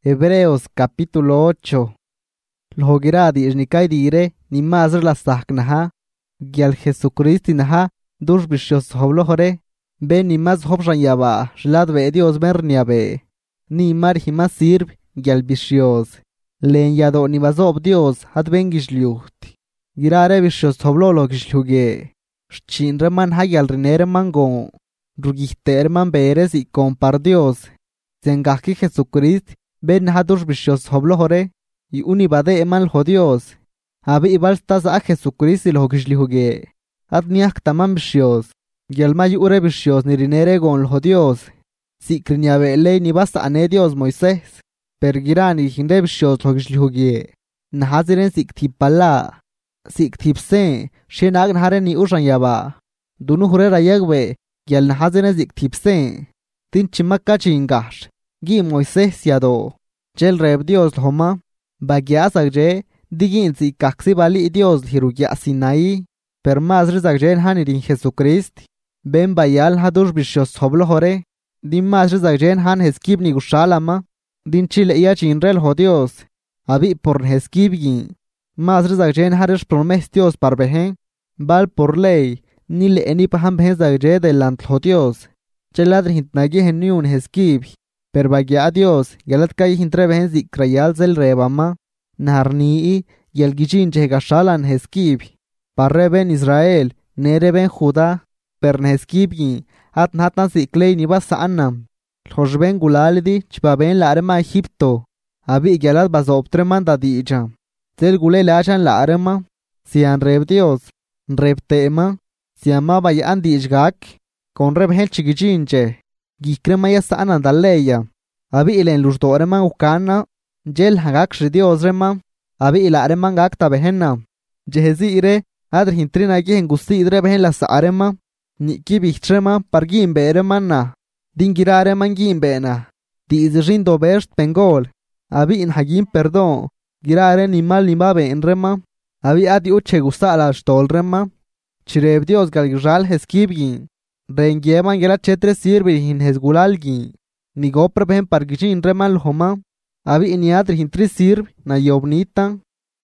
Hebreos capítulo 8. Lhogiradi ishnikai dire ni mazr la saknaha. Gyal Jesucristi naha dush bishos hoblohore. Ben ni maz hobshan yaba. Shlad be Dios berniabe. Ni mar hima sirb gyal bishos. Len yado ni bazob Dios had ben gishliuht. Girare bishos hoblolo gishluge. Shchin reman hayal rinere mango. Rugihter man beres y compar Dios. Zengaki Jesucrist. Ben hadush bishos hoblohore. Y unibade eman jodios. Abi ibalstas a Jesucrist lo gishlihuge. Adniak tamam bishos. Gyalmay ure bishos nirinere gon jodios. Si kriñabe ley ni basta ane Dios Moisés. Pergirani hinde bishos lo gishlihuge. Nahaziren siktipala. Siktipse. Shenag nahare ni ushan yaba. Dunu hure rayagbe. Gyal nahaziren siktipse. Tin chimaka chingash. Gi Moisés yado. Jel reb Dios homa. Bagya sagje. Digin si kaksi bali Dios hirugya sinai. Per mazr zagjen hanirin Jesucrist. Ben bayal hadush bishos hoblohore. Din mazr zagjen han heskib ni gushalama. Din chile iya chinrel ho Dios. Abi por heskib yin. Mazr zagjen harish promes Dios parbehen. Bal por ley. Ni le eni paham behen zagje delant ho Dios. Cheladr hintnagi heniun heskib. Per bagya Dios. Galat kai hintre behen zikrayal zel rebama. Narnii yel gijin jegashalan heskib. Parre ben Israel, nere ben Judá, per neskibgi, at natan siklei ni basanam. Lhosh ben gulaldi, chpa ben la arma Egipto. Abi gyalat bazoptreman da diija. Zel gule lachan la arma. Sian reb Dios, reb tema, siama bayan diijgak, con reb hel chigijinche. Gikrema ya sanan daleya. Abi ilen lushdo arma ukana. Jel hagak Dios rema, abi ila areman gak tabehenna. Jehezi ire, adr hintrina gihen gusti idre behen la saarema, niki bichtrema pargin beeremanna. Dingira areman gin beena. Di izrin do berst pengol, abi in hagin perdon, girare ni mal ni mabe en rema, abi adi uche gusta ala stol rema. Chireb Dios galgral heskibgin, rengieman gela chetre sirvi hin hesgulalgin, ni gopre behen pargijin rema lhoma. Abi iniadr hintri sirv na yobnitan,